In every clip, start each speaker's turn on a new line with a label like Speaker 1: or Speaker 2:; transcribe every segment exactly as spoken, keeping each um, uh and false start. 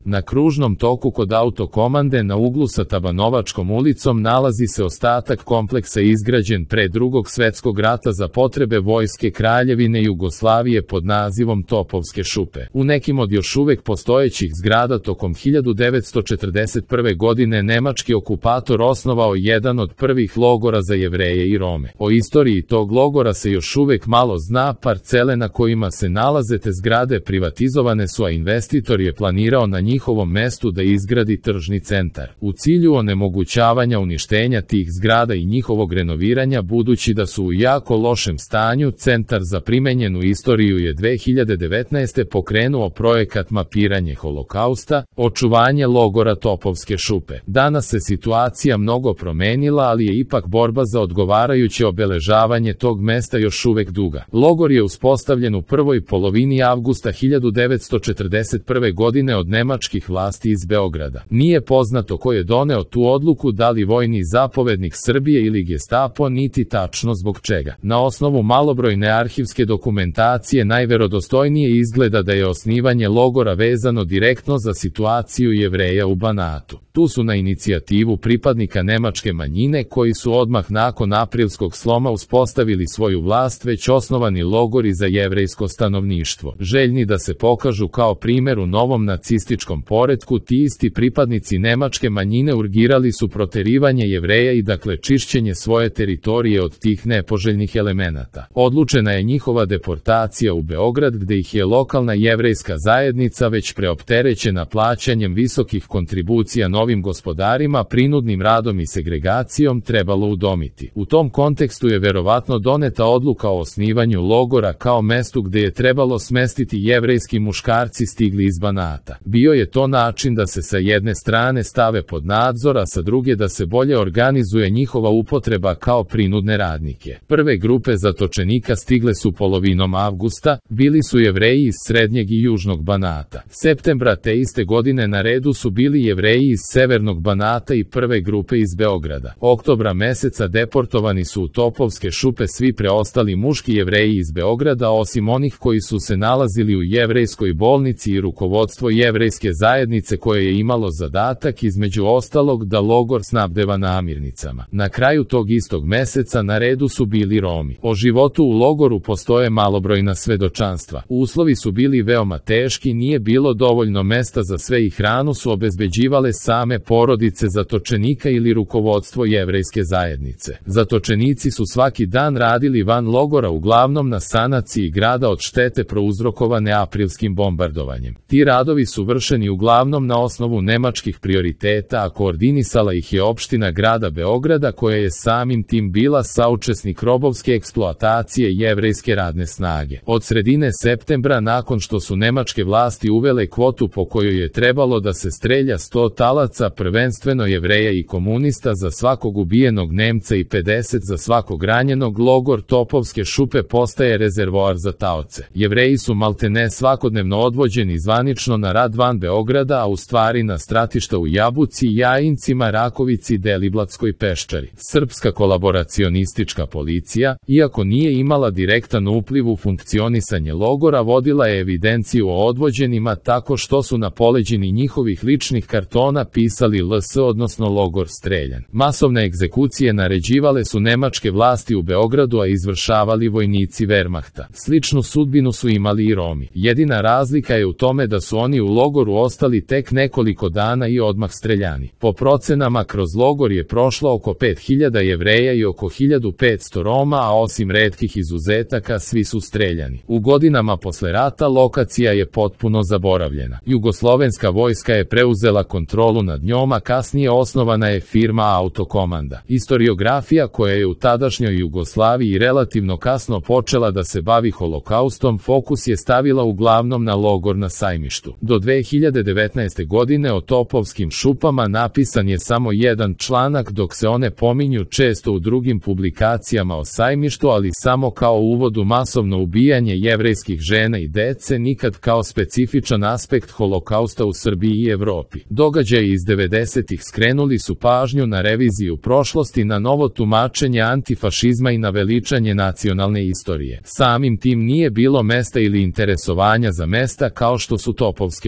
Speaker 1: Na kružnom toku kod autokomande na uglu sa Tabanovačkom ulicom nalazi se ostatak kompleksa izgrađen pre Drugog svetskog rata za potrebe Vojske Kraljevine Jugoslavije pod nazivom Topovske šupe. U nekim od još uvek postojećih zgrada tokom hiljadu devetsto četrdeset prve godine nemački okupator osnovao jedan od prvih logora za Jevreje i Rome. O istoriji tog logora se još uvek malo zna, parcele na kojima se nalaze te zgrade privatizovane su, a investitor je planirao na njihovom mestu da izgradi tržni centar. U cilju onemogućavanja uništenja tih zgrada i njihovog renoviranja, budući da su u jako lošem stanju, Centar za primenjenu istoriju je dve hiljade devetnaeste. pokrenuo projekat mapiranje Holokausta, očuvanje logora Topovske šupe. Danas se situacija mnogo promenila, ali je ipak borba za odgovarajuće obeležavanje tog mesta još uvek duga. Logor je uspostavljen u prvoj polovini avgusta hiljadu devetsto četrdeset prve. godine od nemačkih vlasti iz Beograda. Nije poznato ko je doneo tu odluku, da li vojni zapovednik Srbije ili Gestapo, niti tačno zbog čega. Na osnovu malobrojne arhivske dokumentacije najverodostojnije izgleda da je osnivanje logora vezano direktno za situaciju Jevreja u Banatu. Tu su na inicijativu pripadnika nemačke manjine, koji su odmah nakon aprilskog sloma uspostavili svoju vlast, već osnovani logori za jevrejsko stanovništvo. Željni da se pokažu kao primjer u novom nacističkom poretku, ti isti pripadnici nemačke manjine urgirali su proterivanje Jevreja i dakle čišćenje svoje teritorije od tih nepoželjnih elemenata. Odlučena je njihova deportacija u Beograd, gde ih je lokalna jevrejska zajednica već preopterećena plaćanjem visokih kontribucija novim gospodarima, prinudnim radom i segregacijom trebalo udomiti. U tom kontekstu je verovatno doneta odluka o osnivanju logora kao mestu gde je trebalo smestiti jevrejski muškarci stigli iz Banata. Bio je to način da se sa jedne strane stave pod nadzor, a sa druge da se bolje organizuje njihova upotreba kao prinudne radnike. Prve grupe zatočenika stigle su polovinom avgusta, bili su Jevreji iz srednjeg i južnog Banata. Septembra te iste godine na redu su bili Jevreji iz severnog Banata i prve grupe iz Beograda. Oktobra meseca deportovani su u Topovske šupe svi preostali muški Jevreji iz Beograda, osim onih koji su se nalazili u jevrejskoj bolnici i rukovodstvo jevrejske zajednice koje je imalo zadatak između ostalog da logor snabdeva namirnicama. Na kraju tog istog meseca na redu su bili Romi. O životu u logoru postoje malobrojna svedočanstva. Uslovi su bili veoma teški, nije bilo dovoljno mesta za sve i hranu su obezbeđivale same porodice zatočenika ili rukovodstvo jevrejske zajednice. Zatočenici su svaki dan radili van logora, uglavnom na sanaciji grada od štete prouzrokovane aprilskim bombardovanjem. Ti radovi su vršeni uglavnom na osnovu nemačkih prioriteta, a koordinisala ih je opština grada Beograda, koja je samim tim bila saučesnik robovske eksploatacije jevrejske radne snage. Od sredine septembra, nakon što su nemačke vlasti uvele kvotu po kojoj je trebalo da se strelja sto talaca, prvenstveno Jevreja i komunista, za svakog ubijenog Nemca i pedeset za svakog ranjenog, logor Topovske šupe postaje rezervoar za taoce. Jevreji su maltene svakodnevno odvođeni zvanično na rad van Beograda, a u stvari na stratišta u Jabuci, Jajincima, Rakovici, Deliblatskoj peščari. Srpska kolaboracionistička policija, iako nije imala direktan upliv u funkcionisanje logora, vodila je evidenciju o odvođenima tako što su na poleđini njihovih ličnih kartona pisali L S, odnosno logor streljan. Masovne egzekucije naređivale su nemačke vlasti u Beogradu, a izvršavali vojnici Wehrmachta. Sličnu sudbinu su imali i Romi. Jedina razlika je u tome da su oni u logoru ostali tek nekoliko dana i odmah streljani. Po procenama, kroz logor je prošlo oko pet hiljada Jevreja i oko hiljadu petsto Roma, a osim retkih izuzetaka svi su streljani. U godinama posle rata lokacija je potpuno zaboravljena. Jugoslovenska vojska je preuzela kontrolu nad njom, a kasnije osnovana je firma Autokomanda. Historiografija, koja je u tadašnjoj Jugoslaviji relativno kasno počela da se bavi holokaustom, fokus je stavila uglavnom na logor na Sajmištu. Do dve hiljade devetnaeste. godine o Topovskim šupama napisan je samo jedan članak, dok se one pominju često u drugim publikacijama o Sajmištu, ali samo kao uvod u masovno ubijanje jevrejskih žena i dece, nikad kao specifičan aspekt holokausta u Srbiji i Evropi. Događaji iz devedesetih skrenuli su pažnju na reviziju prošlosti, na novo tumačenje antifašizma i na veličanje nacionalne istorije. Samim tim nije bilo mesta ili interesovanja za mesta kao što su Topovske šupe.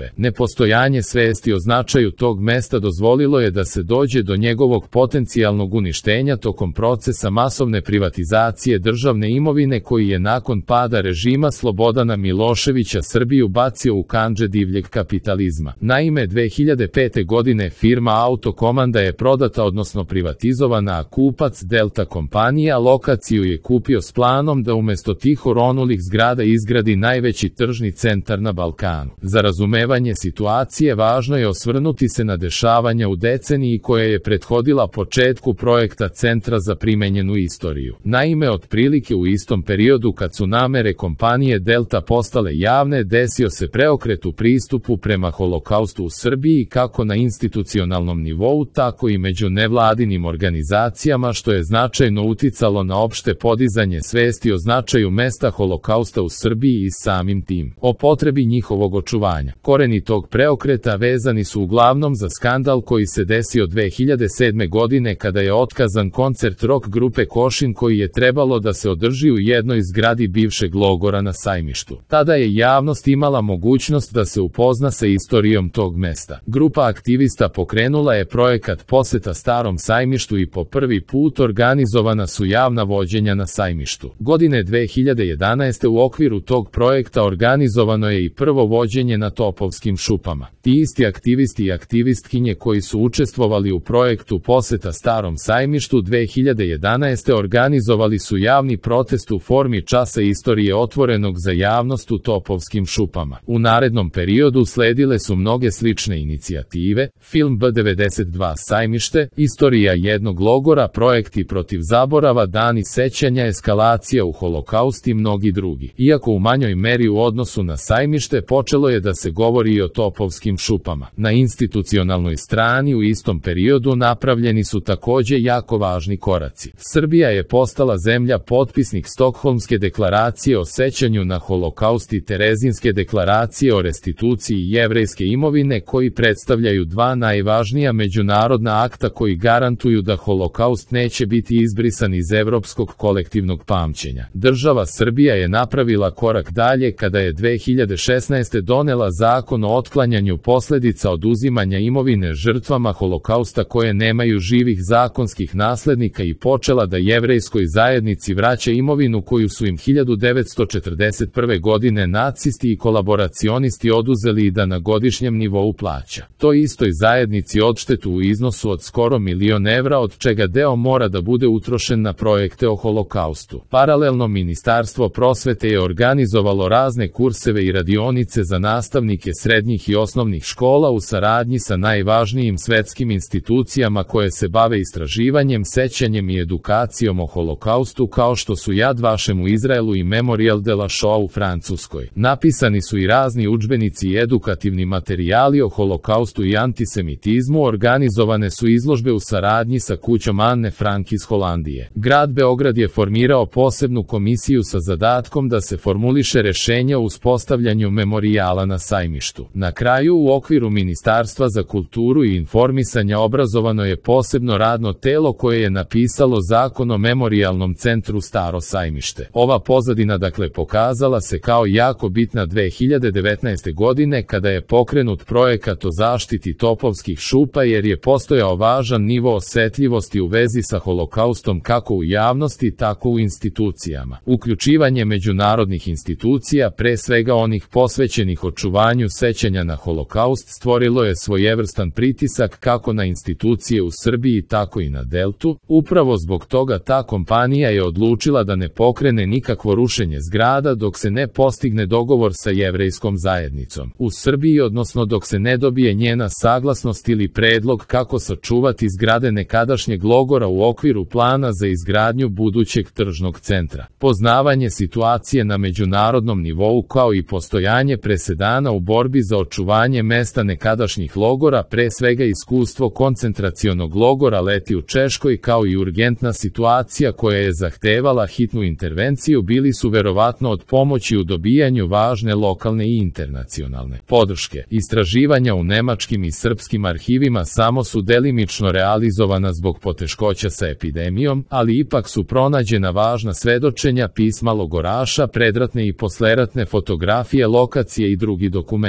Speaker 1: žrtve. Nepostojanje svesti o značaju tog mesta dozvolilo je da se dođe do njegovog potencijalnog uništenja tokom procesa masovne privatizacije državne imovine koji je nakon pada režima Slobodana Miloševića Srbiju bacio u kandže divljeg kapitalizma. Naime, dve hiljade pete godine firma Autokomanda je prodata odnosno privatizovana, a kupac Delta kompanija lokaciju je kupio s planom da umesto tih oronulih zgrada izgradi najveći tržni centar na Balkanu. Za razumevanje situacije važno je osvrnuti se na dešavanja u deceniji koja je prethodila početku projekta Centra za primenjenu istoriju. Naime, otprilike u istom periodu kad su namere kompanije Delta postale javne, desio se preokret u pristupu prema holokaustu u Srbiji kako na institucionalnom nivou, tako i među nevladinim organizacijama, što je značajno uticalo na opšte podizanje svesti o značaju mesta holokausta u Srbiji i samim tim o potrebi njihovog očuvanja. Koreni tog preokreta vezani su uglavnom za skandal koji se desio dve hiljade sedme godine kada je otkazan koncert rock grupe Košin koji je trebalo da se održi u jednoj zgradi bivšeg logora na Sajmištu. Tada je javnost imala mogućnost da se upozna sa istorijom tog mesta. Grupa aktivista pokrenula je projekat poseta Starom Sajmištu i po prvi put organizovana su javna vođenja na Sajmištu. Godine dve hiljade jedanaeste u okviru tog projekta organizovano je i prvo vođenje na Topovskim šupama. Ti isti aktivisti i aktivistkinje koji su učestvovali u projektu poseta Starom Sajmištu dve hiljade jedanaeste organizovali su javni protest u formi časa istorije otvorenog za javnost u Topovskim šupama. U narednom periodu sledile su mnoge slične inicijative, film B devedeset dva Sajmište, istorija jednog logora, projekti protiv zaborava, dani sećanja, eskalacija u holokaust i mnogi drugi. Iako u manjoj meri u odnosu na Sajmište, počelo je da se govori i o Topovskim šupama. Na institucionalnoj strani u istom periodu napravljeni su takođe jako važni koraci. Srbija je postala zemlja potpisnik Stokholmske deklaracije o sećanju na holokaust i Terezinske deklaracije o restituciji jevrejske imovine koji predstavljaju dva najvažnija međunarodna akta koji garantuju da holokaust neće biti izbrisan iz evropskog kolektivnog pamćenja. Država Srbija je napravila korak dalje kada je dve hiljade šesnaeste donela zakon o otklanjanju posledica oduzimanja imovine žrtvama holokausta koje nemaju živih zakonskih naslednika i počela da jevrejskoj zajednici vraća imovinu koju su im hiljadu devetsto četrdeset prve godine nacisti i kolaboracionisti oduzeli i da na godišnjem nivou plaća. Toj istoj zajednici odštetu u iznosu od skoro milion evra, od čega deo mora da bude utrošen na projekte o holokaustu. Paralelno Ministarstvo prosvete je organizovalo razne kurseve i radionice za nastavnike srednjih i osnovnih škola u saradnji sa najvažnijim svetskim institucijama koje se bave istraživanjem, sećanjem i edukacijom o holokaustu kao što su Yad Vashem u Izraelu i Memorial de la Shoah u Francuskoj. Napisani su i razni udžbenici i edukativni materijali o holokaustu i antisemitizmu, organizovane su izložbe u saradnji sa kućom Anne Frank iz Holandije. Grad Beograd je formirao posebnu komisiju sa zadatkom da se formuliše rešenja o uspostavljanju memorijala na Sajmištu. Na kraju, u okviru Ministarstva za kulturu i informisanja obrazovano je posebno radno telo koje je napisalo Zakon o memorijalnom centru Staro Sajmište. Ova pozadina dakle pokazala se kao jako bitna dve hiljade devetnaeste godine kada je pokrenut projekat o zaštiti Topovskih šupa jer je postojao važan nivo osetljivosti u vezi sa holokaustom kako u javnosti tako u institucijama. Uključivanje međunarodnih institucija, pre svega onih posvećenih očuvanju sećanja na holokaust, stvorilo je svojevrstan pritisak kako na institucije u Srbiji tako i na Deltu. Upravo zbog toga ta kompanija je odlučila da ne pokrene nikakvo rušenje zgrada dok se ne postigne dogovor sa jevrejskom zajednicom u Srbiji, odnosno dok se ne dobije njena saglasnost ili predlog kako sačuvati zgrade nekadašnjeg logora u okviru plana za izgradnju budućeg tržnog centra. Poznavanje situacije na međunarodnom nivou kao i postojanje presedana u borbi za očuvanje mesta nekadašnjih logora, pre svega iskustvo koncentracionog logora Leti u Češkoj kao i urgentna situacija koja je zahtevala hitnu intervenciju, bili su verovatno od pomoći u dobijanju važne lokalne i internacionalne podrške. Istraživanja u nemačkim i srpskim arhivima samo su delimično realizovana zbog poteškoća sa epidemijom, ali ipak su pronađena važna svedočenja, pisma logoraša, predratne i posleratne fotografije, lokacije i drugi dokumenti.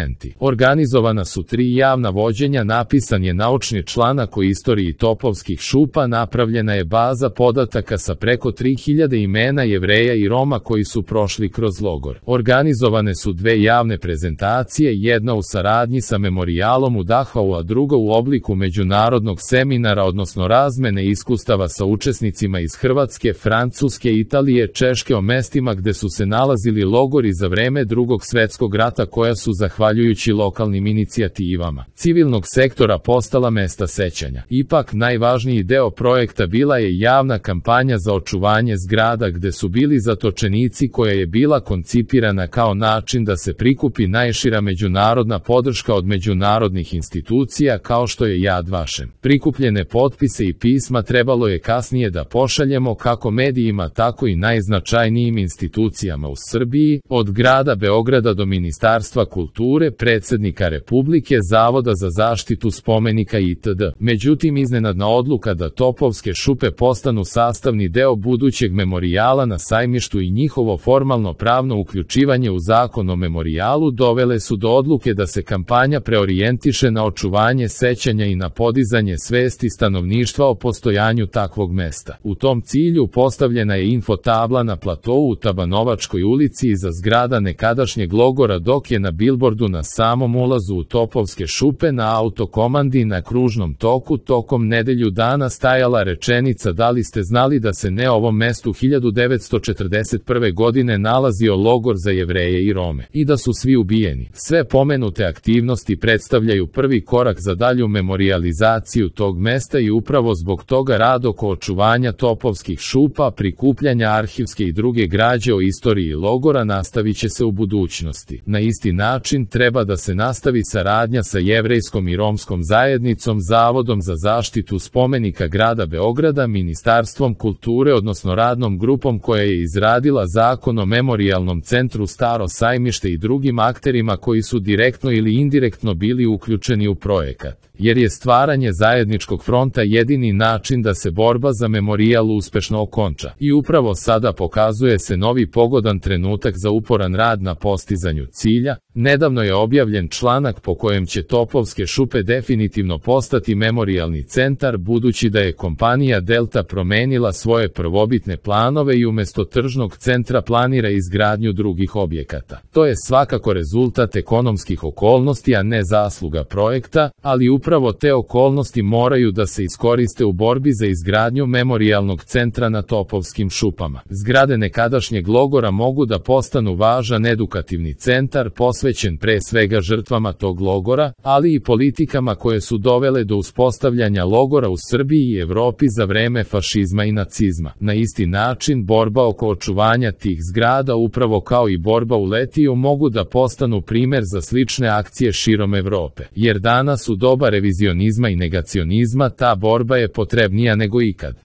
Speaker 1: dokumenti. Organizovana su tri javna vođenja, napisan je naučni članak o istoriji Topovskih šupa, napravljena je baza podataka sa preko tri hiljade imena Jevreja i Roma koji su prošli kroz logor. Organizovane su dve javne prezentacije, jedna u saradnji sa memorijalom u Dachau, a druga u obliku međunarodnog seminara, odnosno razmene iskustava sa učesnicima iz Hrvatske, Francuske, Italije, Češke o mestima gde su se nalazili logori za vreme Drugog svetskog rata, koja su, zahvaljujući lokalnim inicijativama civilnog sektora, postala mesta sećanja. Ipak, najvažniji deo projekta bila je javna kampanja za očuvanje zgrada gde su bili zatočenici, koja je bila koncipirana kao način da se prikupi najšira međunarodna podrška od međunarodnih institucija kao što je Yad Vashem. Prikupljene potpise i pisma trebalo je kasnije da pošaljemo kako medijima, tako i najznačajnijim institucijama u Srbiji, od grada Beograda do Ministarstva kulture, predsednika Republike, Zavoda za zaštitu spomenika itd. Međutim, iznenadna odluka da Topovske šupe postanu sastavni deo budućeg memorijala na Sajmištu i njihovo formalno pravno uključivanje u zakon o memorijalu dovele su do odluke da se kampanja preorijentiše na očuvanje sećanja i na podizanje svesti stanovništva o postojanju takvog mesta. U tom cilju postavljena je infotabla na platou u Tabanovačkoj ulici iza zgrada nekadašnjeg logora, dok je na bilbordu na samom ulazu u Topovske šupe na Autokomandi na kružnom toku tokom nedelju dana stajala rečenica: da li ste znali da se ne ovom mestu hiljadu devetsto četrdeset prve godine nalazio logor za Jevreje i Rome i da su svi ubijeni. Sve pomenute aktivnosti predstavljaju prvi korak za dalju memorijalizaciju tog mesta i upravo zbog toga rad oko očuvanja Topovskih šupa, prikupljanja arhivske i druge građe o istoriji logora nastavit će se u budućnosti. Na isti način treba da se nastavi saradnja sa jevrejskom i romskom zajednicom, Zavodom za zaštitu spomenika grada Beograda, Ministarstvom kulture, odnosno radnom grupom koja je izradila zakon o memorijalnom centru Staro Sajmište i drugim akterima koji su direktno ili indirektno bili uključeni u projekat, jer je stvaranje zajedničkog fronta jedini način da se borba za memorijal uspešno okonča. I upravo sada pokazuje se novi pogodan trenutak za uporan rad na postizanju cilja. Nedavno je objavljen članak po kojem će Topovske šupe definitivno postati memorijalni centar, budući da je kompanija Delta promenila svoje prvobitne planove i umesto tržnog centra planira izgradnju drugih objekata. To je svakako rezultat ekonomskih okolnosti, a ne zasluga projekta, ali upravo te okolnosti moraju da se iskoriste u borbi za izgradnju memorijalnog centra na Topovskim šupama. Zgrade nekadašnjeg logora mogu da postanu važan edukativni centar posvećen pre svega žrtvama tog logora, ali i politikama koje su dovele do uspostavljanja logora u Srbiji i Evropi za vreme fašizma i nacizma. Na isti način, borba oko očuvanja tih zgrada, upravo kao i borba u Letiju, mogu da postanu primer za slične akcije širom Evrope, jer danas u doba revizionizma i negacionizma ta borba je potrebnija nego ikad.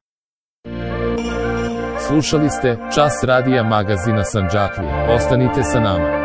Speaker 1: Slušali ste Čas radija magazina Sandžaklije. Ostanite sa nama.